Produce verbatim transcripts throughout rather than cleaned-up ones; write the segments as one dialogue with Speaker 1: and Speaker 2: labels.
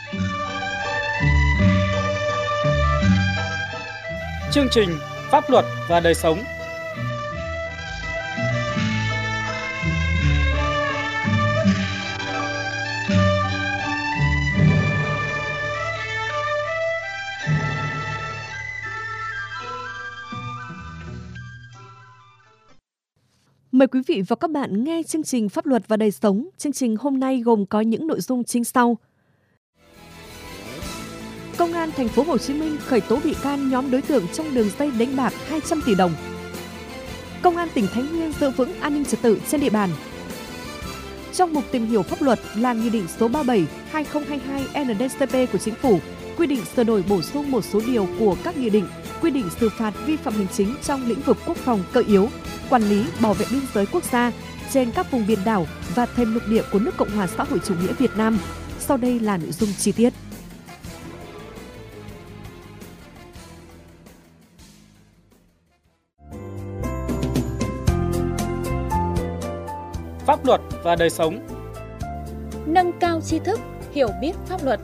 Speaker 1: Chương trình Pháp luật và đời sống.
Speaker 2: Mời quý vị và các bạn nghe chương trình Pháp luật và đời sống. Chương trình hôm nay gồm có những nội dung chính sau. Công an thành phố Hồ Chí Minh khởi tố bị can nhóm đối tượng trong đường dây đánh bạc hai trăm tỷ đồng. Công an tỉnh Thái Nguyên giữ vững an ninh trật tự trên địa bàn. Trong mục tìm hiểu pháp luật là Nghị định số ba mươi bảy trên hai nghìn không trăm hai mươi hai N D C P của Chính phủ, quy định sửa đổi bổ sung một số điều của các nghị định, quy định xử phạt vi phạm hành chính trong lĩnh vực quốc phòng cơ yếu, quản lý bảo vệ biên giới quốc gia trên các vùng biển đảo và thêm lục địa của nước Cộng hòa xã hội chủ nghĩa Việt Nam. Sau đây là nội dung chi tiết.
Speaker 1: Pháp luật và đời sống.
Speaker 3: Nâng cao tri thức, hiểu biết pháp luật.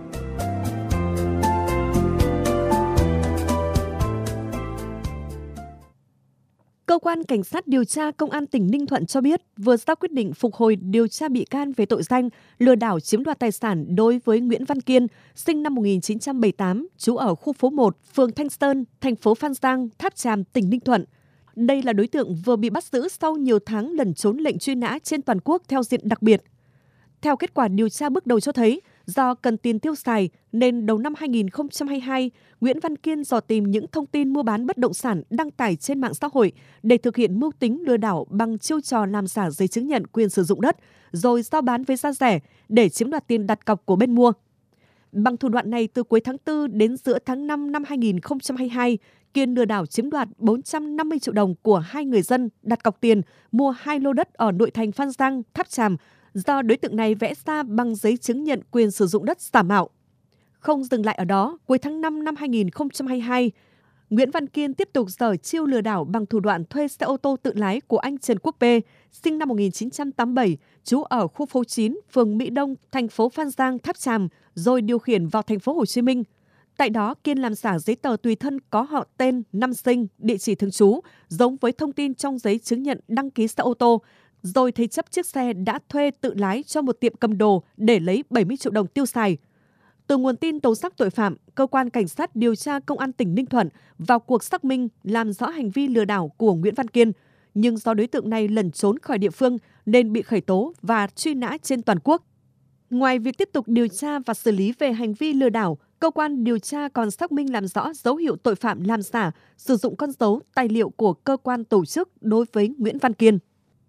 Speaker 2: Cơ quan Cảnh sát điều tra Công an tỉnh Ninh Thuận cho biết vừa ra quyết định phục hồi điều tra bị can về tội danh lừa đảo chiếm đoạt tài sản đối với Nguyễn Văn Kiên, sinh năm một nghìn chín trăm bảy mươi tám, trú ở khu phố một, phường Thanh Sơn, thành phố Phan Giang, Tháp Chàm, tỉnh Ninh Thuận. Đây là đối tượng vừa bị bắt giữ sau nhiều tháng lẩn trốn lệnh truy nã trên toàn quốc theo diện đặc biệt. Theo kết quả điều tra bước đầu cho thấy, do cần tiền tiêu xài nên đầu năm hai nghìn không trăm hai mươi hai, Nguyễn Văn Kiên dò tìm những thông tin mua bán bất động sản đăng tải trên mạng xã hội để thực hiện mưu tính lừa đảo bằng chiêu trò làm giả giấy chứng nhận quyền sử dụng đất, rồi giao bán với giá rẻ để chiếm đoạt tiền đặt cọc của bên mua. Bằng thủ đoạn này, từ cuối tháng tư đến giữa tháng năm năm hai nghìn không trăm hai mươi hai, Kiên lừa đảo chiếm đoạt bốn trăm năm mươi triệu đồng của hai người dân đặt cọc tiền mua hai lô đất ở nội thành Phan Giang, Tháp Chàm, do đối tượng này vẽ ra bằng giấy chứng nhận quyền sử dụng đất giả mạo. Không dừng lại ở đó, cuối tháng năm năm hai nghìn không trăm hai mươi hai, Nguyễn Văn Kiên tiếp tục giở chiêu lừa đảo bằng thủ đoạn thuê xe ô tô tự lái của anh Trần Quốc P, sinh năm một nghìn chín trăm tám mươi bảy, trú ở khu phố chín, phường Mỹ Đông, thành phố Phan Giang, Tháp Chàm, rồi điều khiển vào thành phố Hồ Chí Minh. Tại đó, Kiên làm giả giấy tờ tùy thân có họ tên, năm sinh, địa chỉ thường trú, giống với thông tin trong giấy chứng nhận đăng ký xe ô tô, rồi thế chấp chiếc xe đã thuê tự lái cho một tiệm cầm đồ để lấy bảy mươi triệu đồng tiêu xài. Từ nguồn tin tố giác tội phạm, Cơ quan Cảnh sát điều tra Công an tỉnh Ninh Thuận vào cuộc xác minh làm rõ hành vi lừa đảo của Nguyễn Văn Kiên, nhưng do đối tượng này lẩn trốn khỏi địa phương nên bị khởi tố và truy nã trên toàn quốc. Ngoài việc tiếp tục điều tra và xử lý về hành vi lừa đảo, cơ quan điều tra còn xác minh làm rõ dấu hiệu tội phạm làm giả, sử dụng con dấu, tài liệu của cơ quan tổ chức đối với Nguyễn Văn Kiên.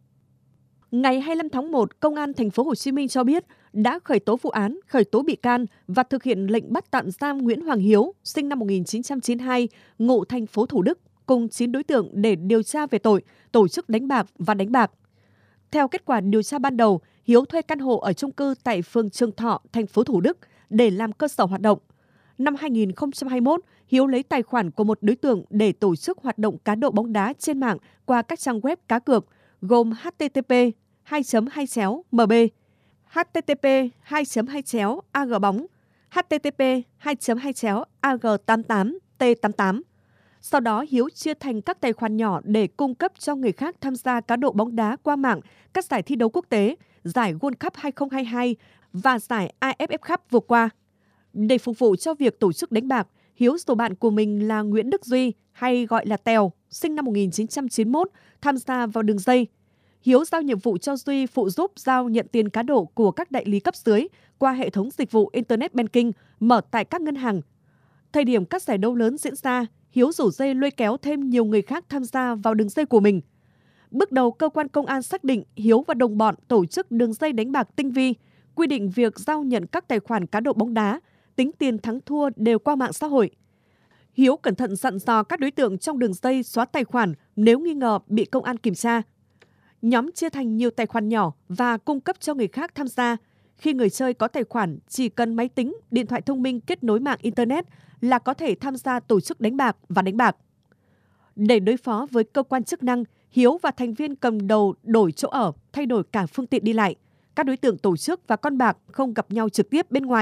Speaker 2: Ngày hai mươi lăm tháng một, Công an thành phố Hồ Chí Minh cho biết đã khởi tố vụ án, khởi tố bị can và thực hiện lệnh bắt tạm giam Nguyễn Hoàng Hiếu, sinh năm một nghìn chín trăm chín mươi hai, ngụ thành phố Thủ Đức, cùng chín đối tượng để điều tra về tội tổ chức đánh bạc và đánh bạc. Theo kết quả điều tra ban đầu, Hiếu thuê căn hộ ở chung cư tại phường Trường Thọ, thành phố Thủ Đức để làm cơ sở hoạt động. Năm hai nghìn không trăm hai mươi mốt, Hiếu lấy tài khoản của một đối tượng để tổ chức hoạt động cá độ bóng đá trên mạng qua các trang web cá cược gồm h t t p hai chấm hai chéo m b, h t t p hai chấm hai chéo a g bóng, h t t p hai chấm hai chéo a g tám tám t tám tám. Sau đó, Hiếu chia thành các tài khoản nhỏ để cung cấp cho người khác tham gia cá độ bóng đá qua mạng các giải thi đấu quốc tế, giải World Cup hai không hai hai và giải a ép ép Cup vừa qua. Để phục vụ cho việc tổ chức đánh bạc, Hiếu rủ bạn của mình là Nguyễn Đức Duy, hay gọi là Tèo, sinh năm một nghìn chín trăm chín mươi mốt, tham gia vào đường dây. Hiếu giao nhiệm vụ cho Duy phụ giúp giao nhận tiền cá độ của các đại lý cấp dưới qua hệ thống dịch vụ Internet Banking mở tại các ngân hàng. Thời điểm các giải đấu lớn diễn ra, Hiếu rủ dây lôi kéo thêm nhiều người khác tham gia vào đường dây của mình. Bước đầu, cơ quan công an xác định Hiếu và đồng bọn tổ chức đường dây đánh bạc tinh vi, quy định việc giao nhận các tài khoản cá độ bóng đá, tính tiền thắng thua đều qua mạng xã hội. Hiếu cẩn thận dặn dò các đối tượng trong đường dây xóa tài khoản nếu nghi ngờ bị công an kiểm tra. Nhóm chia thành nhiều tài khoản nhỏ và cung cấp cho người khác tham gia. Khi người chơi có tài khoản, chỉ cần máy tính, điện thoại thông minh kết nối mạng Internet là có thể tham gia tổ chức đánh bạc và đánh bạc. Để đối phó với cơ quan chức năng, Hiếu và thành viên cầm đầu đổi chỗ ở, thay đổi cả phương tiện đi lại. Các đối tượng tổ chức và con bạc không gặp nhau trực tiếp bên ngoài,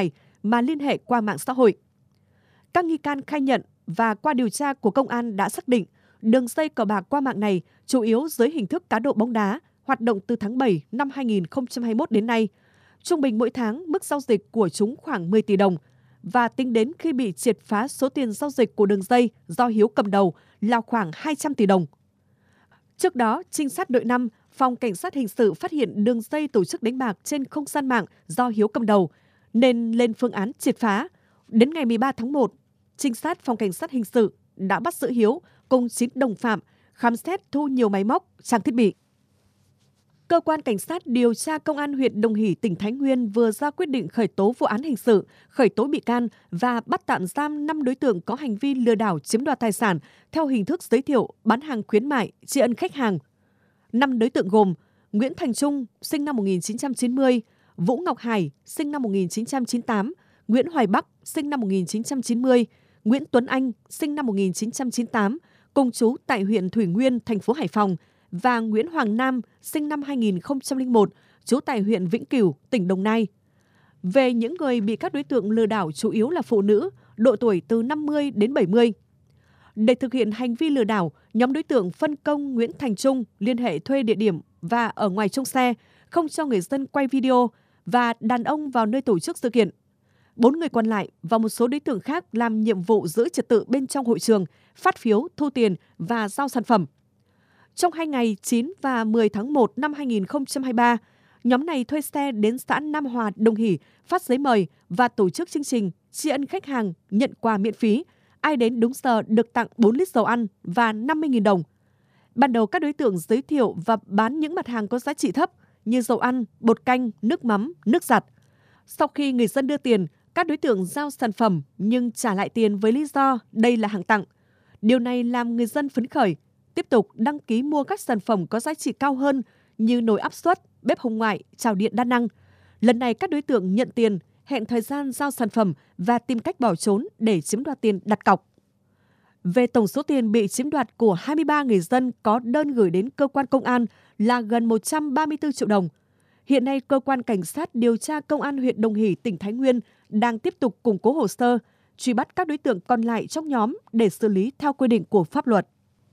Speaker 2: mà liên hệ qua mạng xã hội. Các nghi can khai nhận và qua điều tra của công an đã xác định đường dây cờ bạc qua mạng này chủ yếu dưới hình thức cá độ bóng đá, hoạt động từ tháng bảy năm hai nghìn không trăm hai mươi mốt đến nay. Trung bình mỗi tháng, mức giao dịch của chúng khoảng mười tỷ đồng. Và tính đến khi bị triệt phá, số tiền giao dịch của đường dây do Hiếu cầm đầu là khoảng hai trăm tỷ đồng. Trước đó, trinh sát đội năm, Phòng Cảnh sát Hình sự phát hiện đường dây tổ chức đánh bạc trên không gian mạng do Hiếu cầm đầu, nên lên phương án triệt phá. Đến ngày mười ba tháng một, trinh sát Phòng Cảnh sát Hình sự đã bắt giữ Hiếu cùng chín đồng phạm, khám xét thu nhiều máy móc, trang thiết bị. Cơ quan Cảnh sát điều tra Công an huyện Đồng Hỷ, tỉnh Thái Nguyên vừa ra quyết định khởi tố vụ án hình sự, khởi tố bị can và bắt tạm giam năm đối tượng có hành vi lừa đảo chiếm đoạt tài sản theo hình thức giới thiệu, bán hàng khuyến mại, tri ân khách hàng. Năm đối tượng gồm Nguyễn Thành Trung, sinh năm một nghìn chín trăm chín mươi, Vũ Ngọc Hải, sinh năm một nghìn chín trăm chín mươi tám, Nguyễn Hoài Bắc, sinh năm một nghìn chín trăm chín mươi, Nguyễn Tuấn Anh, sinh năm một nghìn chín trăm chín mươi tám, cùng trú tại huyện Thủy Nguyên, thành phố Hải Phòng, và Nguyễn Hoàng Nam, sinh năm hai nghìn không trăm lẻ một, trú tại huyện Vĩnh Cửu, tỉnh Đồng Nai. Về những người bị các đối tượng lừa đảo chủ yếu là phụ nữ, độ tuổi từ năm mươi đến bảy mươi. Để thực hiện hành vi lừa đảo, nhóm đối tượng phân công Nguyễn Thành Trung liên hệ thuê địa điểm và ở ngoài trông xe, không cho người dân quay video và đàn ông vào nơi tổ chức sự kiện. Bốn người còn lại và một số đối tượng khác làm nhiệm vụ giữ trật tự bên trong hội trường, phát phiếu, thu tiền và giao sản phẩm. Trong hai ngày chín và mười tháng một năm hai nghìn không trăm hai mươi ba, nhóm này thuê xe đến xã Nam Hòa, Đồng Hỷ, phát giấy mời và tổ chức chương trình tri ân khách hàng nhận quà miễn phí. Ai đến đúng giờ được tặng bốn lít dầu ăn và năm mươi nghìn đồng. Ban đầu các đối tượng giới thiệu và bán những mặt hàng có giá trị thấp như dầu ăn, bột canh, nước mắm, nước giặt. Sau khi người dân đưa tiền, các đối tượng giao sản phẩm nhưng trả lại tiền với lý do đây là hàng tặng. Điều này làm người dân phấn khởi, tiếp tục đăng ký mua các sản phẩm có giá trị cao hơn như nồi áp suất, bếp hồng ngoại, chảo điện đa năng. Lần này các đối tượng nhận tiền, hẹn thời gian giao sản phẩm và tìm cách bỏ trốn để chiếm đoạt tiền đặt cọc. Về tổng số tiền bị chiếm đoạt của hai mươi ba người dân có đơn gửi đến cơ quan công an là gần một trăm ba mươi tư triệu đồng. Hiện nay, Cơ quan Cảnh sát điều tra Công an huyện Đồng Hỷ, tỉnh Thái Nguyên đang tiếp tục củng cố hồ sơ, truy bắt các đối tượng còn lại trong nhóm để xử lý theo quy định của pháp luật.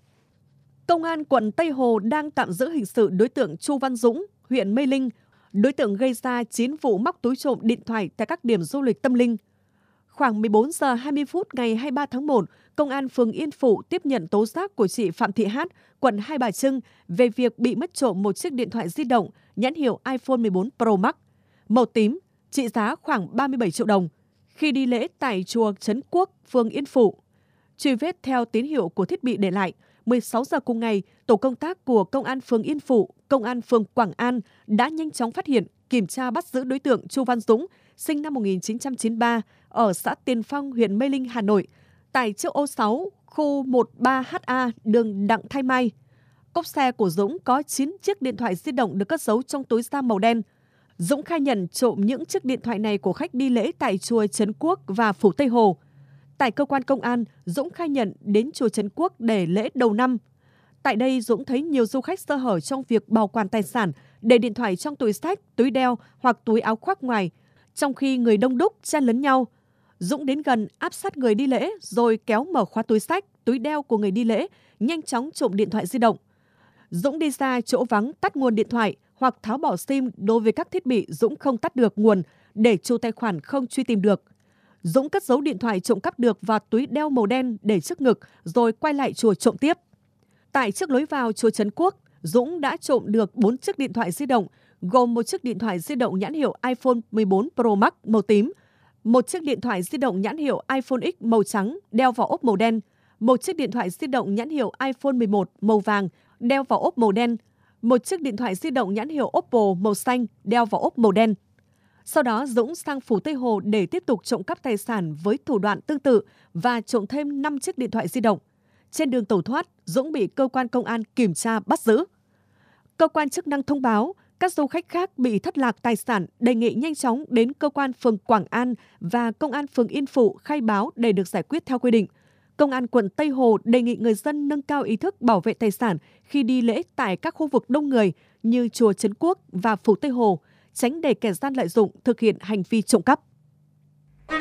Speaker 2: Công an quận Tây Hồ đang tạm giữ hình sự đối tượng Chu Văn Dũng, huyện Mê Linh, đối tượng gây ra chín vụ móc túi trộm điện thoại tại các điểm du lịch tâm linh. Khoảng mười bốn giờ hai mươi phút ngày hai mươi ba tháng một, Công an phường Yên Phụ tiếp nhận tố giác của chị Phạm Thị Hát, quận Hai Bà Trưng về việc bị mất trộm một chiếc điện thoại di động nhãn hiệu iPhone mười bốn Pro Max, màu tím, trị giá khoảng ba mươi bảy triệu đồng, khi đi lễ tại chùa Trấn Quốc, phường Yên Phụ. Truy vết theo tín hiệu của thiết bị để lại, mười sáu giờ cùng ngày, tổ công tác của Công an phường Yên Phụ, Công an phường Quảng An đã nhanh chóng phát hiện, kiểm tra bắt giữ đối tượng Chu Văn Dũng, sinh năm một nghìn chín trăm chín mươi ba, ở xã Tiền Phong, huyện Mê Linh, Hà Nội, tại chiếc ô sáu, khu một ba H A, đường Đặng Thái Mai. Cốp xe của Dũng có chín chiếc điện thoại di động được cất giấu trong túi da màu đen. Dũng khai nhận trộm những chiếc điện thoại này của khách đi lễ tại chùa Trấn Quốc và phủ Tây Hồ. Tại cơ quan công an, Dũng khai nhận đến chùa Trấn Quốc để lễ đầu năm. Tại đây, Dũng thấy nhiều du khách sơ hở trong việc bảo quản tài sản, để điện thoại trong túi xách, túi đeo hoặc túi áo khoác ngoài, trong khi người đông đúc chen lấn nhau. Dũng đến gần áp sát người đi lễ rồi kéo mở khóa túi xách, túi đeo của người đi lễ, nhanh chóng trộm điện thoại di động. Dũng đi ra chỗ vắng tắt nguồn điện thoại hoặc tháo bỏ sim đối với các thiết bị Dũng không tắt được nguồn để chủ tài khoản không truy tìm được. Dũng cất giấu điện thoại trộm cắp được vào túi đeo màu đen để trước ngực rồi quay lại chùa trộm tiếp. Tại trước lối vào chùa Trấn Quốc, Dũng đã trộm được bốn chiếc điện thoại di động, gồm một chiếc điện thoại di động nhãn hiệu iPhone mười bốn Pro Max màu tím, một chiếc điện thoại di động nhãn hiệu iPhone X màu trắng đeo vào ốp màu đen, một chiếc điện thoại di động nhãn hiệu iPhone mười một màu vàng đeo vào ốp màu đen, một chiếc điện thoại di động nhãn hiệu Oppo màu xanh đeo vào ốp màu đen. Sau đó, Dũng sang phủ Tây Hồ để tiếp tục trộm cắp tài sản với thủ đoạn tương tự và trộm thêm năm chiếc điện thoại di động. Trên đường tẩu thoát, Dũng bị cơ quan công an kiểm tra bắt giữ. Cơ quan chức năng thông báo các du khách khác bị thất lạc tài sản đề nghị nhanh chóng đến cơ quan phường Quảng An và công an phường Yên Phụ khai báo để được giải quyết theo quy định. Công an quận Tây Hồ đề nghị người dân nâng cao ý thức bảo vệ tài sản khi đi lễ tại các khu vực đông người như chùa Trấn Quốc và phủ Tây Hồ, tránh để kẻ gian lợi dụng thực hiện hành vi trộm cắp.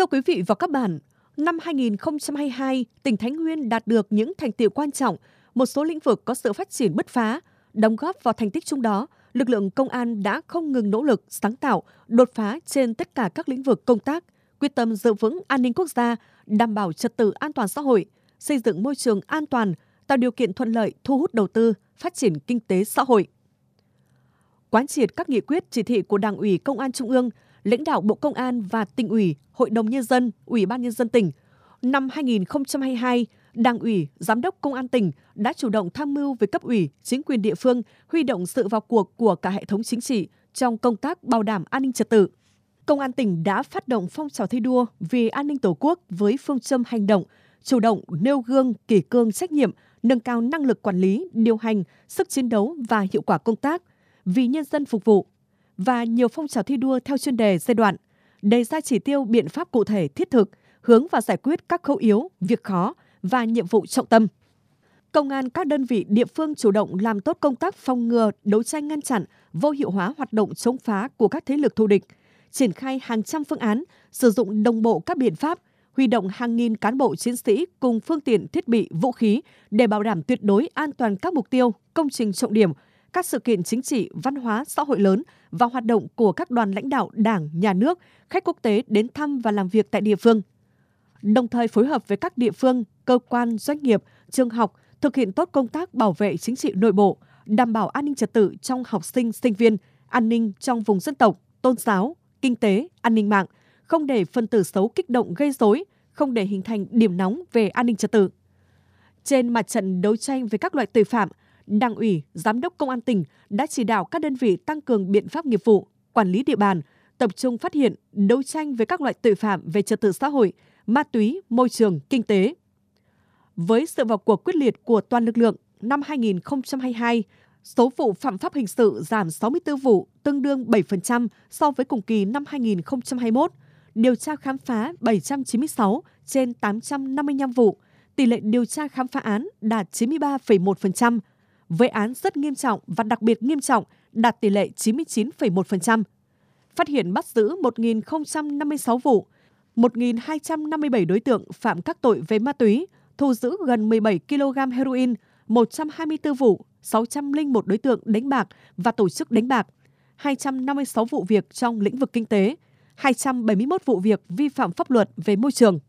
Speaker 2: Thưa quý vị và các bạn, năm hai nghìn không trăm hai mươi hai, tỉnh Thái Nguyên đạt được những thành tựu quan trọng, một số lĩnh vực có sự phát triển bứt phá. Đóng góp vào thành tích chung đó, lực lượng công an đã không ngừng nỗ lực, sáng tạo, đột phá trên tất cả các lĩnh vực công tác, quyết tâm giữ vững an ninh quốc gia, đảm bảo trật tự an toàn xã hội, xây dựng môi trường an toàn, tạo điều kiện thuận lợi thu hút đầu tư, phát triển kinh tế xã hội. Quán triệt các nghị quyết chỉ thị của Đảng ủy Công an Trung ương, lãnh đạo Bộ Công an và Tỉnh ủy, Hội đồng Nhân dân, Ủy ban Nhân dân tỉnh. Năm hai nghìn không trăm hai mươi hai, Đảng ủy, Giám đốc Công an tỉnh đã chủ động tham mưu với cấp ủy, chính quyền địa phương, huy động sự vào cuộc của cả hệ thống chính trị trong công tác bảo đảm an ninh trật tự. Công an tỉnh đã phát động phong trào thi đua vì an ninh Tổ quốc với phương châm hành động, chủ động nêu gương, kỷ cương trách nhiệm, nâng cao năng lực quản lý, điều hành, sức chiến đấu và hiệu quả công tác, vì nhân dân phục vụ, và nhiều phong trào thi đua theo chuyên đề giai đoạn, đề ra chỉ tiêu biện pháp cụ thể thiết thực, hướng vào giải quyết các khâu yếu, việc khó và nhiệm vụ trọng tâm. Công an các đơn vị địa phương chủ động làm tốt công tác phòng ngừa, đấu tranh ngăn chặn, vô hiệu hóa hoạt động chống phá của các thế lực thù địch, triển khai hàng trăm phương án, sử dụng đồng bộ các biện pháp, huy động hàng nghìn cán bộ chiến sĩ cùng phương tiện thiết bị vũ khí để bảo đảm tuyệt đối an toàn các mục tiêu, công trình trọng điểm, các sự kiện chính trị, văn hóa, xã hội lớn và hoạt động của các đoàn lãnh đạo Đảng, Nhà nước, khách quốc tế đến thăm và làm việc tại địa phương. Đồng thời phối hợp với các địa phương, cơ quan, doanh nghiệp, trường học thực hiện tốt công tác bảo vệ chính trị nội bộ, đảm bảo an ninh trật tự trong học sinh, sinh viên, an ninh trong vùng dân tộc, tôn giáo, kinh tế, an ninh mạng, không để phân tử xấu kích động gây rối, không để hình thành điểm nóng về an ninh trật tự. Trên mặt trận đấu tranh với các loại tội phạm, Đảng ủy, Giám đốc Công an tỉnh đã chỉ đạo các đơn vị tăng cường biện pháp nghiệp vụ, quản lý địa bàn, tập trung phát hiện, đấu tranh với các loại tội phạm về trật tự xã hội, ma túy, môi trường, kinh tế. Với sự vào cuộc quyết liệt của toàn lực lượng, năm hai nghìn không trăm hai mươi hai, số vụ phạm pháp hình sự giảm sáu mươi tư vụ, tương đương bảy phần trăm so với cùng kỳ năm hai nghìn không trăm hai mươi mốt, điều tra khám phá bảy trăm chín mươi sáu trên tám trăm năm mươi lăm vụ, tỷ lệ điều tra khám phá án đạt chín mươi ba phẩy một phần trăm, với án rất nghiêm trọng và đặc biệt nghiêm trọng đạt tỷ lệ chín mươi chín phẩy một phần trăm. Phát hiện bắt giữ một nghìn không trăm năm mươi sáu vụ, một nghìn hai trăm năm mươi bảy đối tượng phạm các tội về ma túy, thu giữ gần mười bảy ki lô gam heroin, một trăm hai mươi tư vụ, sáu trăm lẻ một đối tượng đánh bạc và tổ chức đánh bạc, hai trăm năm mươi sáu vụ việc trong lĩnh vực kinh tế, hai trăm bảy mươi mốt vụ việc vi phạm pháp luật về môi trường.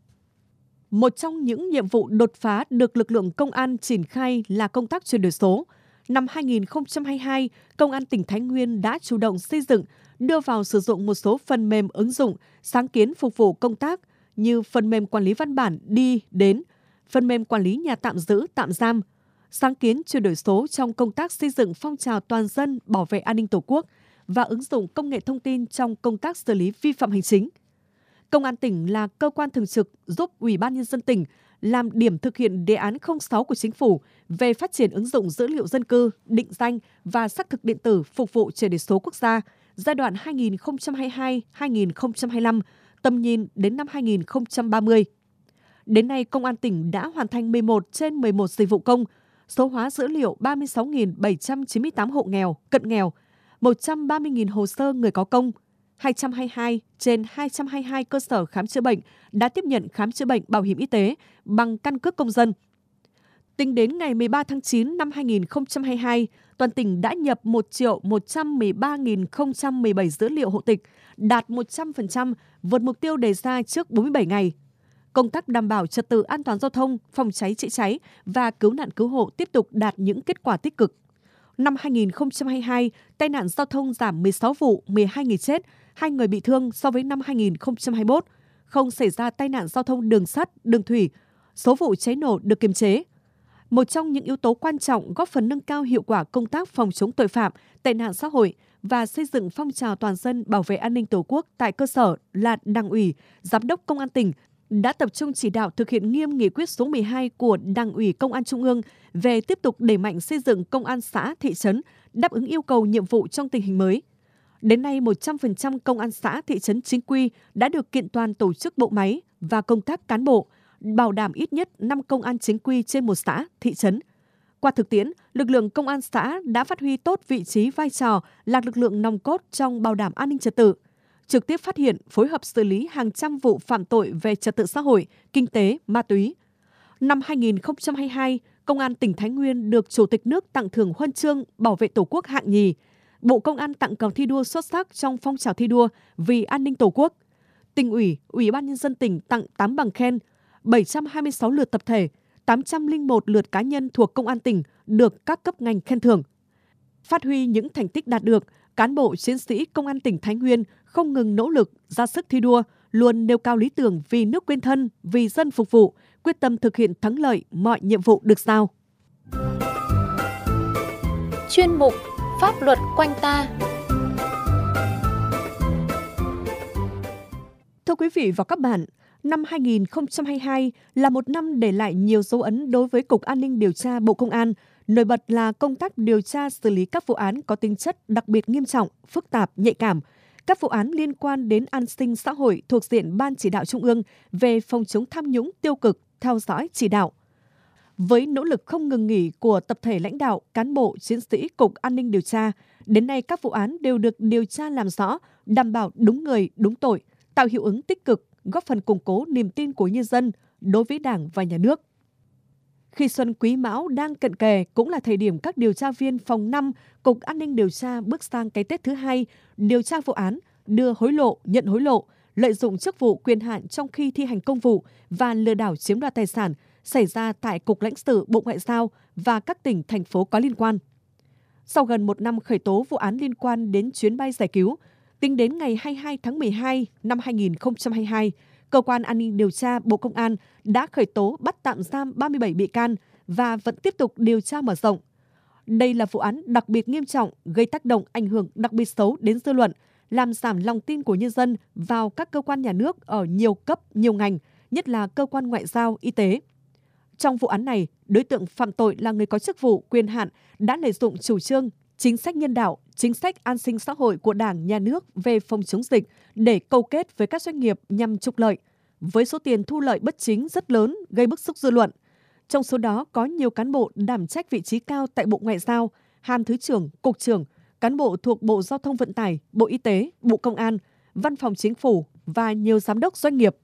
Speaker 2: Một trong những nhiệm vụ đột phá được lực lượng công an triển khai là công tác chuyển đổi số. Năm hai nghìn không trăm hai mươi hai, Công an tỉnh Thái Nguyên đã chủ động xây dựng, đưa vào sử dụng một số phần mềm ứng dụng, sáng kiến phục vụ công tác như phần mềm quản lý văn bản đi, đến, phần mềm quản lý nhà tạm giữ, tạm giam, sáng kiến chuyển đổi số trong công tác xây dựng phong trào toàn dân bảo vệ an ninh Tổ quốc và ứng dụng công nghệ thông tin trong công tác xử lý vi phạm hành chính. Công an tỉnh là cơ quan thường trực giúp Ủy ban Nhân dân tỉnh làm điểm thực hiện đề án không sáu của Chính phủ về phát triển ứng dụng dữ liệu dân cư, định danh và xác thực điện tử phục vụ chuyển đổi số quốc gia giai đoạn hai nghìn không trăm hai mươi hai đến hai nghìn không trăm hai mươi lăm, tầm nhìn đến năm hai nghìn không trăm ba mươi. Đến nay, Công an tỉnh đã hoàn thành mười một trên mười một dịch vụ công, số hóa dữ liệu ba mươi sáu nghìn bảy trăm chín mươi tám hộ nghèo, cận nghèo, một trăm ba mươi nghìn hồ sơ người có công, hai trăm hai mươi hai trên hai trăm hai mươi hai cơ sở khám chữa bệnh đã tiếp nhận khám chữa bệnh bảo hiểm y tế bằng căn cước công dân. Tính đến ngày mười ba tháng chín năm hai nghìn không trăm hai mươi hai, toàn tỉnh đã nhập một triệu một trăm mười ba nghìn không trăm mười bảy dữ liệu hộ tịch, đạt một trăm phần trăm, vượt mục tiêu đề ra trước bốn mươi bảy ngày. Công tác đảm bảo trật tự an toàn giao thông, phòng cháy chữa cháy và cứu nạn cứu hộ tiếp tục đạt những kết quả tích cực. Năm hai nghìn không trăm hai mươi hai, tai nạn giao thông giảm mười sáu vụ, mười hai người chết, hai người bị thương so với năm hai nghìn không trăm hai mươi mốt. Không xảy ra tai nạn giao thông đường sắt, đường thủy. Số vụ cháy nổ được kiềm chế. Một trong những yếu tố quan trọng góp phần nâng cao hiệu quả công tác phòng chống tội phạm, tệ nạn xã hội và xây dựng phong trào toàn dân bảo vệ an ninh Tổ quốc tại cơ sở là Đảng ủy, Giám đốc Công an tỉnh đã tập trung chỉ đạo thực hiện nghiêm nghị quyết số mười hai của Đảng ủy Công an Trung ương về tiếp tục đẩy mạnh xây dựng công an xã, thị trấn, đáp ứng yêu cầu nhiệm vụ trong tình hình mới. Đến nay, một trăm phần trăm công an xã, thị trấn chính quy đã được kiện toàn tổ chức bộ máy và công tác cán bộ, bảo đảm ít nhất năm công an chính quy trên một xã, thị trấn. Qua thực tiễn, lực lượng công an xã đã phát huy tốt vị trí vai trò là lực lượng nòng cốt trong bảo đảm an ninh trật tự. trực tiếp phát hiện, phối hợp xử lý hàng trăm vụ phạm tội về trật tự xã hội, kinh tế, ma túy. Năm hai nghìn không trăm hai mươi hai, Công an tỉnh Thái Nguyên được Chủ tịch nước tặng thưởng huân chương bảo vệ Tổ quốc hạng nhì. Bộ Công an tặng cờ thi đua xuất sắc trong phong trào thi đua vì an ninh Tổ quốc. Tỉnh ủy, Ủy ban Nhân dân tỉnh tặng tám bằng khen, bảy trăm hai mươi sáu lượt tập thể, tám trăm lẻ một lượt cá nhân thuộc Công an tỉnh được các cấp ngành khen thưởng. Phát huy những thành tích đạt được, cán bộ chiến sĩ Công an tỉnh Thái Nguyên không ngừng nỗ lực, ra sức thi đua, luôn nêu cao lý tưởng vì nước quên thân, vì dân phục vụ, quyết tâm thực hiện thắng lợi mọi nhiệm vụ được giao.
Speaker 3: Chuyên mục Pháp luật quanh ta.
Speaker 2: Thưa quý vị và các bạn, năm hai nghìn không trăm hai mươi hai là một năm để lại nhiều dấu ấn đối với Cục An ninh Điều tra Bộ Công an. Nổi bật là công tác điều tra xử lý các vụ án có tính chất đặc biệt nghiêm trọng, phức tạp, nhạy cảm. Các vụ án liên quan đến an sinh xã hội thuộc diện Ban Chỉ đạo Trung ương về phòng chống tham nhũng tiêu cực, theo dõi chỉ đạo. Với nỗ lực không ngừng nghỉ của tập thể lãnh đạo, cán bộ, chiến sĩ Cục An ninh Điều tra, đến nay các vụ án đều được điều tra làm rõ, đảm bảo đúng người, đúng tội, tạo hiệu ứng tích cực, góp phần củng cố niềm tin của nhân dân đối với Đảng và Nhà nước. Khi Xuân Quý Mão đang cận kề cũng là thời điểm các điều tra viên phòng năm Cục An ninh Điều tra bước sang cái Tết thứ hai, điều tra vụ án, đưa hối lộ, nhận hối lộ, lợi dụng chức vụ quyền hạn trong khi thi hành công vụ và lừa đảo chiếm đoạt tài sản xảy ra tại Cục Lãnh sự Bộ Ngoại giao và các tỉnh, thành phố có liên quan. Sau gần một năm khởi tố vụ án liên quan đến chuyến bay giải cứu, tính đến ngày hai mươi hai tháng mười hai năm hai nghìn không trăm hai mươi hai, Cơ quan An ninh Điều tra Bộ Công an đã khởi tố bắt tạm giam ba mươi bảy bị can và vẫn tiếp tục điều tra mở rộng. Đây là vụ án đặc biệt nghiêm trọng, gây tác động ảnh hưởng đặc biệt xấu đến dư luận, làm giảm lòng tin của nhân dân vào các cơ quan nhà nước ở nhiều cấp, nhiều ngành, nhất là cơ quan ngoại giao, y tế. Trong vụ án này, đối tượng phạm tội là người có chức vụ, quyền hạn đã lợi dụng chủ trương, chính sách nhân đạo, chính sách an sinh xã hội của Đảng, Nhà nước về phòng chống dịch để câu kết với các doanh nghiệp nhằm trục lợi, với số tiền thu lợi bất chính rất lớn gây bức xúc dư luận. Trong số đó có nhiều cán bộ đảm trách vị trí cao tại Bộ Ngoại giao, hàm Thứ trưởng, Cục trưởng, cán bộ thuộc Bộ Giao thông Vận tải, Bộ Y tế, Bộ Công an, Văn phòng Chính phủ và nhiều giám đốc doanh nghiệp.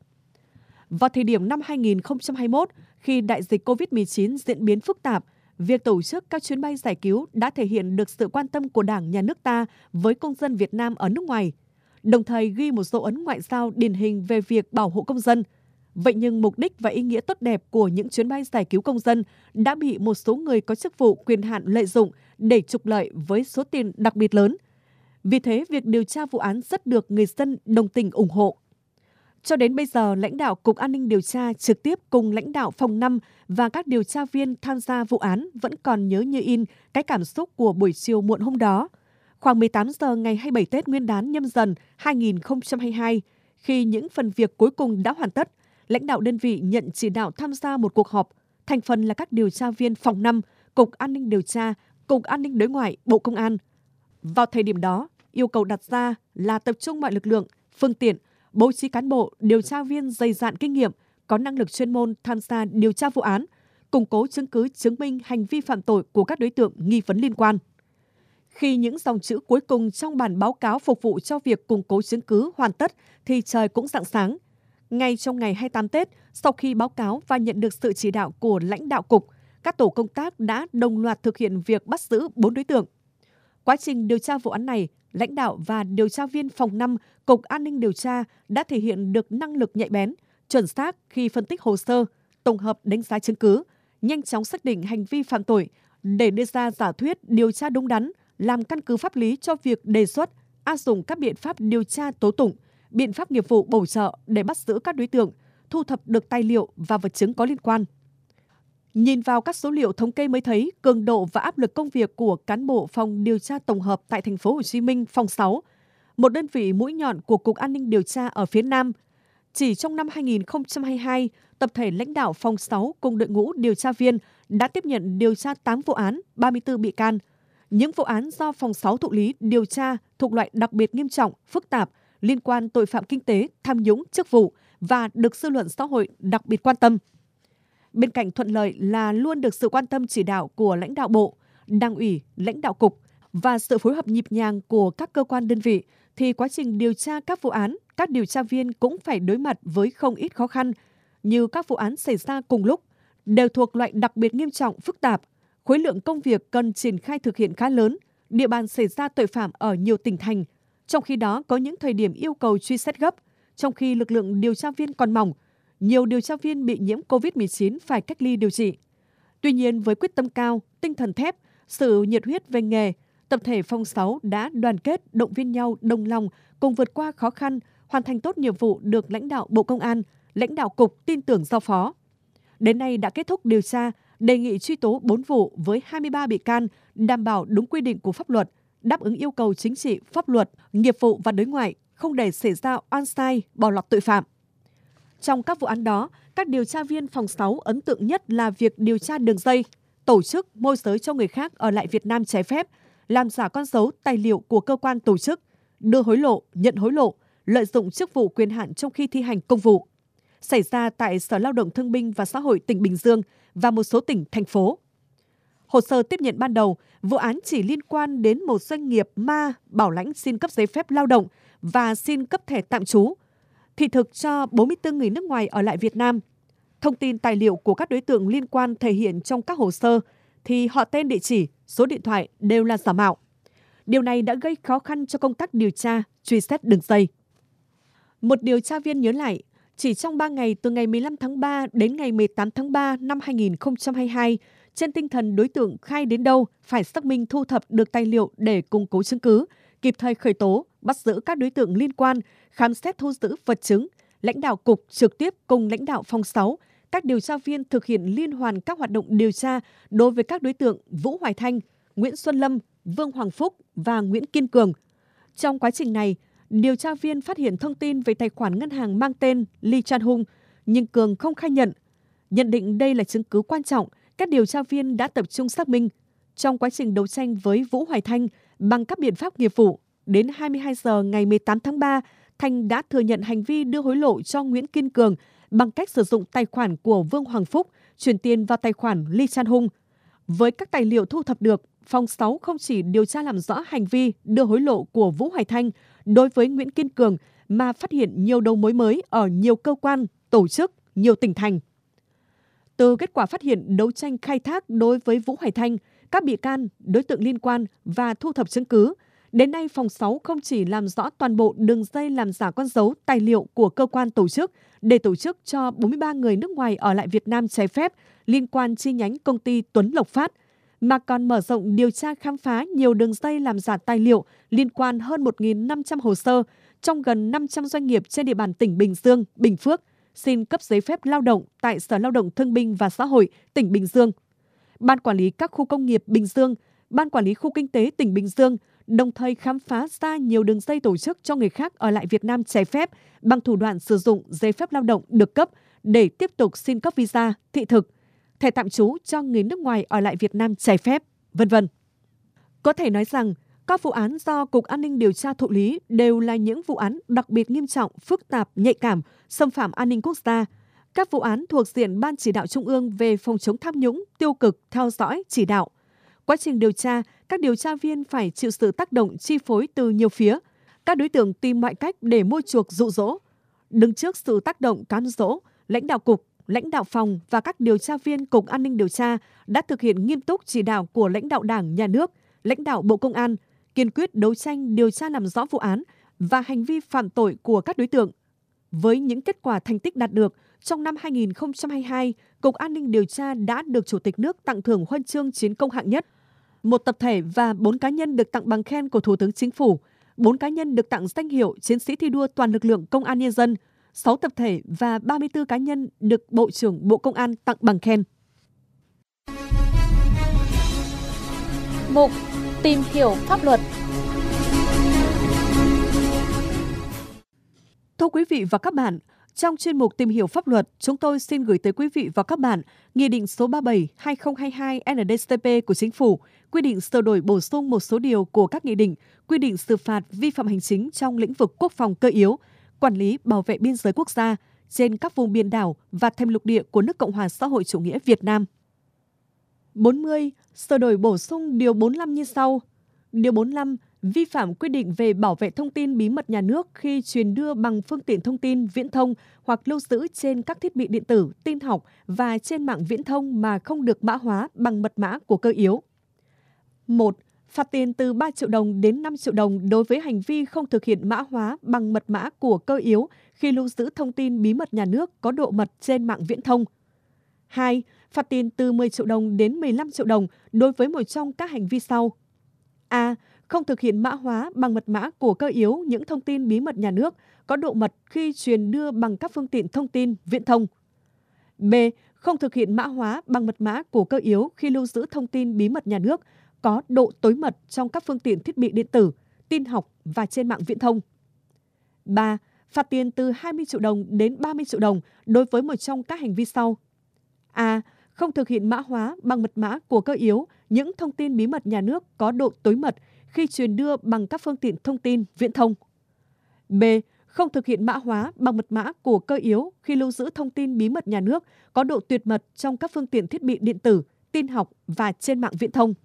Speaker 2: Vào thời điểm năm hai nghìn không trăm hai mươi mốt, khi đại dịch covid mười chín diễn biến phức tạp, việc tổ chức các chuyến bay giải cứu đã thể hiện được sự quan tâm của Đảng, Nhà nước ta với công dân Việt Nam ở nước ngoài, đồng thời ghi một dấu ấn ngoại giao điển hình về việc bảo hộ công dân. Vậy nhưng mục đích và ý nghĩa tốt đẹp của những chuyến bay giải cứu công dân đã bị một số người có chức vụ quyền hạn lợi dụng để trục lợi với số tiền đặc biệt lớn. Vì thế, việc điều tra vụ án rất được người dân đồng tình ủng hộ. Cho đến bây giờ, lãnh đạo Cục An ninh Điều tra trực tiếp cùng lãnh đạo phòng năm và các điều tra viên tham gia vụ án vẫn còn nhớ như in cái cảm xúc của buổi chiều muộn hôm đó. Khoảng mười tám giờ ngày hai mươi bảy Tết Nguyên đán Nhâm Dần hai nghìn không trăm hai mươi hai, khi những phần việc cuối cùng đã hoàn tất, lãnh đạo đơn vị nhận chỉ đạo tham gia một cuộc họp, thành phần là các điều tra viên phòng năm, Cục An ninh Điều tra, Cục An ninh Đối ngoại, Bộ Công an. Vào thời điểm đó, yêu cầu đặt ra là tập trung mọi lực lượng, phương tiện, bố trí cán bộ, điều tra viên dày dạn kinh nghiệm, có năng lực chuyên môn tham gia điều tra vụ án, củng cố chứng cứ chứng minh hành vi phạm tội của các đối tượng nghi vấn liên quan. Khi những dòng chữ cuối cùng trong bản báo cáo phục vụ cho việc củng cố chứng cứ hoàn tất thì trời cũng rạng sáng. Ngay trong ngày hai mươi tám Tết, sau khi báo cáo và nhận được sự chỉ đạo của lãnh đạo Cục, các tổ công tác đã đồng loạt thực hiện việc bắt giữ bốn đối tượng. Quá trình điều tra vụ án này, lãnh đạo và điều tra viên phòng năm Cục An ninh Điều tra đã thể hiện được năng lực nhạy bén, chuẩn xác khi phân tích hồ sơ, tổng hợp đánh giá chứng cứ, nhanh chóng xác định hành vi phạm tội để đưa ra giả thuyết điều tra đúng đắn, làm căn cứ pháp lý cho việc đề xuất, áp dụng các biện pháp điều tra tố tụng, biện pháp nghiệp vụ bổ trợ để bắt giữ các đối tượng, thu thập được tài liệu và vật chứng có liên quan. Nhìn vào các số liệu thống kê mới thấy cường độ và áp lực công việc của cán bộ phòng điều tra tổng hợp tại thành phố Hồ Chí Minh phòng sáu, một đơn vị mũi nhọn của Cục An ninh Điều tra ở phía Nam. Chỉ trong năm hai nghìn không trăm hai mươi hai, tập thể lãnh đạo phòng sáu cùng đội ngũ điều tra viên đã tiếp nhận điều tra tám vụ án, ba mươi tư bị can. Những vụ án do phòng sáu thụ lý điều tra thuộc loại đặc biệt nghiêm trọng, phức tạp, liên quan tội phạm kinh tế, tham nhũng, chức vụ và được dư luận xã hội đặc biệt quan tâm. Bên cạnh thuận lợi là luôn được sự quan tâm chỉ đạo của lãnh đạo bộ, Đảng ủy, lãnh đạo Cục và sự phối hợp nhịp nhàng của các cơ quan đơn vị, thì quá trình điều tra các vụ án, các điều tra viên cũng phải đối mặt với không ít khó khăn, như các vụ án xảy ra cùng lúc, đều thuộc loại đặc biệt nghiêm trọng, phức tạp, khối lượng công việc cần triển khai thực hiện khá lớn, địa bàn xảy ra tội phạm ở nhiều tỉnh thành. Trong khi đó có những thời điểm yêu cầu truy xét gấp, trong khi lực lượng điều tra viên còn mỏng, nhiều điều tra viên bị nhiễm covid mười chín phải cách ly điều trị. Tuy nhiên với quyết tâm cao, tinh thần thép, sự nhiệt huyết về nghề, tập thể phòng sáu đã đoàn kết, động viên nhau đồng lòng cùng vượt qua khó khăn, hoàn thành tốt nhiệm vụ được lãnh đạo Bộ Công an, lãnh đạo Cục tin tưởng giao phó. Đến nay đã kết thúc điều tra, đề nghị truy tố bốn vụ với hai mươi ba bị can, đảm bảo đúng quy định của pháp luật, đáp ứng yêu cầu chính trị, pháp luật, nghiệp vụ và đối ngoại, không để xảy ra oan sai, bỏ lọt tội phạm. Trong các vụ án đó, các điều tra viên phòng sáu ấn tượng nhất là việc điều tra đường dây, tổ chức môi giới cho người khác ở lại Việt Nam trái phép, làm giả con dấu tài liệu của cơ quan tổ chức, đưa hối lộ, nhận hối lộ, lợi dụng chức vụ quyền hạn trong khi thi hành công vụ, xảy ra tại Sở Lao động Thương binh và Xã hội tỉnh Bình Dương và một số tỉnh, thành phố. Hồ sơ tiếp nhận ban đầu, vụ án chỉ liên quan đến một doanh nghiệp ma bảo lãnh xin cấp giấy phép lao động và xin cấp thẻ tạm trú, thị thực cho bốn mươi tư người nước ngoài ở lại Việt Nam. Thông tin tài liệu của các đối tượng liên quan thể hiện trong các hồ sơ thì họ tên, địa chỉ, số điện thoại đều là giả mạo. Điều này đã gây khó khăn cho công tác điều tra, truy xét đường dây. Một điều tra viên nhớ lại, chỉ trong ba ngày từ ngày mười lăm tháng ba đến ngày mười tám tháng ba năm hai nghìn không trăm hai mươi hai, trên tinh thần đối tượng khai đến đâu phải xác minh thu thập được tài liệu để củng cố chứng cứ, kịp thời khởi tố, bắt giữ các đối tượng liên quan, khám xét thu giữ vật chứng, lãnh đạo cục trực tiếp cùng lãnh đạo phòng sáu, các điều tra viên thực hiện liên hoàn các hoạt động điều tra đối với các đối tượng Vũ Hoài Thanh, Nguyễn Xuân Lâm, Vương Hoàng Phúc và Nguyễn Kiên Cường. Trong quá trình này, điều tra viên phát hiện thông tin về tài khoản ngân hàng mang tên Lee Chan Hung, nhưng Cường không khai nhận. Nhận định đây là chứng cứ quan trọng, các điều tra viên đã tập trung xác minh. Trong quá trình đấu tranh với Vũ Hoài Thanh bằng các biện pháp nghiệp vụ, đến hai mươi hai giờ ngày mười tám tháng ba, Thanh đã thừa nhận hành vi đưa hối lộ cho Nguyễn Kiên Cường bằng cách sử dụng tài khoản của Vương Hoàng Phúc chuyển tiền vào tài khoản Lee Chan Hung. Với các tài liệu thu thập được, Phòng sáu không chỉ điều tra làm rõ hành vi đưa hối lộ của Vũ Hoài Thanh đối với Nguyễn Kiên Cường mà phát hiện nhiều đầu mối mới ở nhiều cơ quan, tổ chức, nhiều tỉnh thành. Từ kết quả phát hiện đấu tranh khai thác đối với Vũ Hoài Thanh, các bị can, đối tượng liên quan và thu thập chứng cứ, đến nay Phòng sáu không chỉ làm rõ toàn bộ đường dây làm giả con dấu tài liệu của cơ quan tổ chức để tổ chức cho bốn mươi ba người nước ngoài ở lại Việt Nam trái phép liên quan chi nhánh công ty Tuấn Lộc Phát, mà còn mở rộng điều tra khám phá nhiều đường dây làm giả tài liệu liên quan hơn một nghìn năm trăm hồ sơ trong gần năm trăm doanh nghiệp trên địa bàn tỉnh Bình Dương, Bình Phước, xin cấp giấy phép lao động tại Sở Lao động Thương binh và Xã hội tỉnh Bình Dương. Ban quản lý các khu công nghiệp Bình Dương, Ban quản lý khu kinh tế tỉnh Bình Dương đồng thời khám phá ra nhiều đường dây tổ chức cho người khác ở lại Việt Nam trái phép bằng thủ đoạn sử dụng giấy phép lao động được cấp để tiếp tục xin cấp visa, thị thực, thẻ tạm trú cho người nước ngoài ở lại Việt Nam trái phép, vân vân. Có thể nói rằng, các vụ án do Cục An ninh điều tra thụ lý đều là những vụ án đặc biệt nghiêm trọng, phức tạp, nhạy cảm, xâm phạm an ninh quốc gia. Các vụ án thuộc diện Ban Chỉ đạo Trung ương về phòng chống tham nhũng, tiêu cực, theo dõi, chỉ đạo. Quá trình điều tra, các điều tra viên phải chịu sự tác động chi phối từ nhiều phía. Các đối tượng tìm mọi cách để mua chuộc dụ dỗ. Đứng trước sự tác động cám dỗ, lãnh đạo cục, lãnh đạo phòng và các điều tra viên Cục An ninh điều tra đã thực hiện nghiêm túc chỉ đạo của lãnh đạo Đảng, Nhà nước, lãnh đạo Bộ Công an, kiên quyết đấu tranh điều tra làm rõ vụ án và hành vi phạm tội của các đối tượng. Với những kết quả thành tích đạt được, trong năm hai nghìn không trăm hai mươi hai, Cục An ninh điều tra đã được Chủ tịch nước tặng thưởng huân chương chiến công hạng nhất. Một tập thể và bốn cá nhân được tặng bằng khen của Thủ tướng Chính phủ, bốn cá nhân được tặng danh hiệu Chiến sĩ thi đua toàn lực lượng Công an Nhân dân, sáu tập thể và ba mươi tư cá nhân được Bộ trưởng Bộ Công an tặng bằng khen.
Speaker 3: Mục Tìm hiểu pháp luật.
Speaker 2: Thưa quý vị và các bạn, trong chuyên mục Tìm hiểu pháp luật, chúng tôi xin gửi tới quý vị và các bạn Nghị định số ba mươi bảy trên hai nghìn không trăm hai mươi hai N D C P của Chính phủ, quy định sửa đổi bổ sung một số điều của các nghị định, quy định xử phạt vi phạm hành chính trong lĩnh vực quốc phòng cơ yếu, quản lý bảo vệ biên giới quốc gia trên các vùng biển đảo và thềm lục địa của nước Cộng hòa xã hội chủ nghĩa Việt Nam. bốn mươi. Sửa đổi bổ sung điều bốn mươi lăm như sau. Điều bốn mươi lăm. Vi phạm quy định về bảo vệ thông tin bí mật nhà nước khi truyền đưa bằng phương tiện thông tin viễn thông hoặc lưu giữ trên các thiết bị điện tử, tin học và trên mạng viễn thông mà không được mã hóa bằng mật mã của cơ yếu. một. Phạt tiền từ ba triệu đồng đến năm triệu đồng đối với hành vi không thực hiện mã hóa bằng mật mã của cơ yếu khi lưu giữ thông tin bí mật nhà nước có độ mật trên mạng viễn thông. hai. Phạt tiền từ mười triệu đồng đến mười lăm triệu đồng đối với một trong các hành vi sau. A. Không thực hiện mã hóa bằng mật mã của cơ yếu những thông tin bí mật nhà nước có độ mật khi truyền đưa bằng các phương tiện thông tin viễn thông. B. Không thực hiện mã hóa bằng mật mã của cơ yếu khi lưu giữ thông tin bí mật nhà nước có độ tối mật trong các phương tiện thiết bị điện tử, tin học và trên mạng viễn thông. ba. Phạt tiền từ hai mươi triệu đồng đến ba mươi triệu đồng đối với một trong các hành vi sau. A. Không thực hiện mã hóa bằng mật mã của cơ yếu những thông tin bí mật nhà nước có độ tối mật khi truyền đưa bằng các phương tiện thông tin viễn thông. B. Không thực hiện mã hóa bằng mật mã của cơ yếu khi lưu giữ thông tin bí mật nhà nước có độ tuyệt mật trong các phương tiện thiết bị điện tử, tin học và trên mạng viễn thông.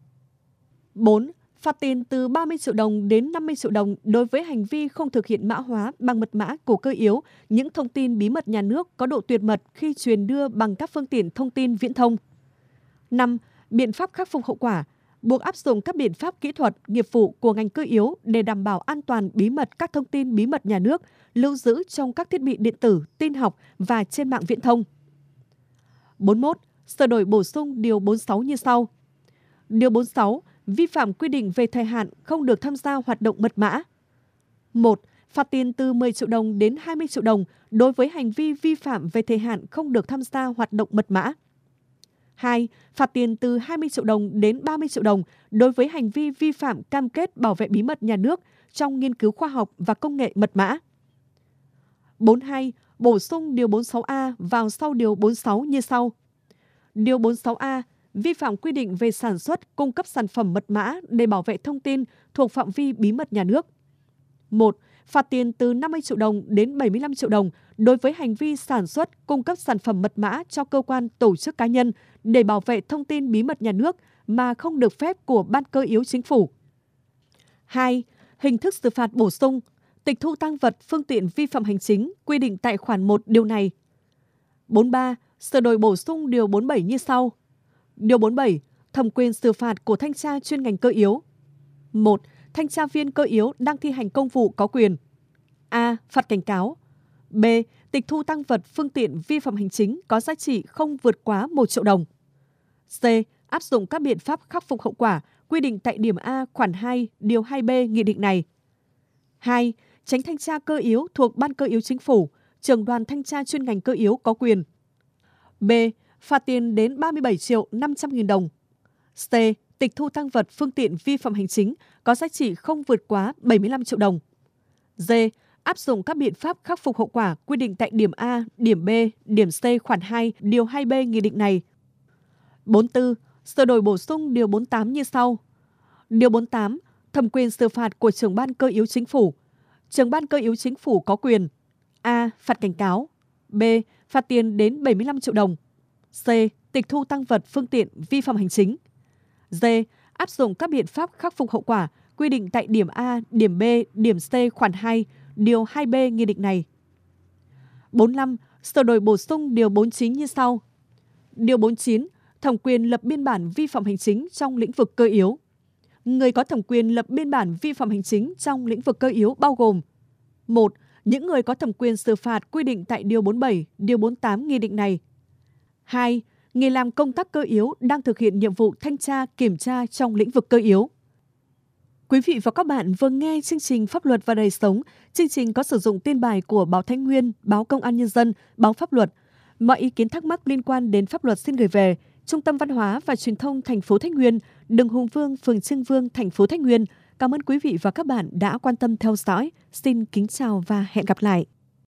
Speaker 2: bốn. Phạt tiền từ ba mươi triệu đồng đến năm mươi triệu đồng đối với hành vi không thực hiện mã hóa bằng mật mã của cơ yếu những thông tin bí mật nhà nước có độ tuyệt mật khi truyền đưa bằng các phương tiện thông tin viễn thông. năm. Biện pháp khắc phục hậu quả, buộc áp dụng các biện pháp kỹ thuật, nghiệp vụ của ngành cơ yếu để đảm bảo an toàn bí mật các thông tin bí mật nhà nước lưu giữ trong các thiết bị điện tử, tin học và trên mạng viễn thông. bốn mươi mốt. Sửa đổi bổ sung Điều bốn mươi sáu như sau. Điều bốn mươi sáu. Vi phạm quy định về thời hạn không được tham gia hoạt động mật mã. một. Phạt tiền từ mười triệu đồng đến hai mươi triệu đồng đối với hành vi vi phạm về thời hạn không được tham gia hoạt động mật mã. hai. Phạt tiền từ hai mươi triệu đồng đến ba mươi triệu đồng đối với hành vi vi phạm cam kết bảo vệ bí mật nhà nước trong nghiên cứu khoa học và công nghệ mật mã. bốn mươi hai. Bổ sung Điều bốn mươi sáu A vào sau Điều bốn mươi sáu như sau. Điều bốn mươi sáu A. Vi phạm quy định về sản xuất, cung cấp sản phẩm mật mã để bảo vệ thông tin thuộc phạm vi bí mật nhà nước. một. Phạt tiền từ năm mươi triệu đồng đến bảy mươi lăm triệu đồng đối với hành vi sản xuất, cung cấp sản phẩm mật mã cho cơ quan, tổ chức cá nhân để bảo vệ thông tin bí mật nhà nước mà không được phép của Ban Cơ yếu Chính phủ. hai. Hình thức xử phạt bổ sung, tịch thu tang vật, phương tiện vi phạm hành chính quy định tại khoản một điều này. bốn mươi ba. Sửa đổi bổ sung Điều bốn mươi bảy như sau. Điều bốn mươi bảy. Thẩm quyền xử phạt của thanh tra chuyên ngành cơ yếu. một. Thanh tra viên cơ yếu đang thi hành công vụ có quyền: A. Phạt cảnh cáo. B. Tịch thu tang vật, phương tiện vi phạm hành chính có giá trị không vượt quá một triệu đồng. C. Áp dụng các biện pháp khắc phục hậu quả quy định tại điểm A khoản hai điều hai B nghị định này. hai. Chánh thanh tra cơ yếu thuộc Ban Cơ yếu Chính phủ, trưởng đoàn thanh tra chuyên ngành cơ yếu có quyền: B. Phạt tiền đến ba mươi bảy triệu năm trăm nghìn đồng. C. Tịch thu tang vật, phương tiện vi phạm hành chính có giá trị không vượt quá bảy mươi lăm triệu đồng. D. Áp dụng các biện pháp khắc phục hậu quả quy định tại điểm A, điểm B, điểm C khoản hai điều hai B nghị định này. bốn mươi tư. Sửa đổi bổ sung Điều bốn mươi tám như sau. Điều bốn mươi tám. Thẩm quyền xử phạt của trưởng Ban Cơ yếu Chính phủ. Trưởng Ban Cơ yếu Chính phủ có quyền: A. Phạt cảnh cáo. B. Phạt tiền đến bảy mươi lăm triệu đồng. C. Tịch thu tang vật, phương tiện vi phạm hành chính. D. Áp dụng các biện pháp khắc phục hậu quả quy định tại điểm A, điểm B, điểm C khoản hai điều hai B nghị định này. bốn mươi lăm. Sửa đổi bổ sung Điều bốn mươi chín như sau. Điều bốn mươi chín. Thẩm quyền lập biên bản vi phạm hành chính trong lĩnh vực cơ yếu. Người có thẩm quyền lập biên bản vi phạm hành chính trong lĩnh vực cơ yếu bao gồm: một. Những người có thẩm quyền xử phạt quy định tại Điều bốn mươi bảy, Điều bốn mươi tám nghị định này. hai. Người làm công tác cơ yếu đang thực hiện nhiệm vụ thanh tra, kiểm tra trong lĩnh vực cơ yếu. Quý vị và các bạn vừa nghe chương trình Pháp luật và đời sống. Chương trình có sử dụng tin bài của Báo Thái Nguyên, Báo Công an Nhân dân, Báo Pháp luật. Mọi ý kiến thắc mắc liên quan đến pháp luật xin gửi về Trung tâm Văn hóa và Truyền thông thành phố Thái Nguyên, đường Hùng Vương, phường Trưng Vương, thành phố Thái Nguyên. Cảm ơn quý vị và các bạn đã quan tâm theo dõi. Xin kính chào và hẹn gặp lại.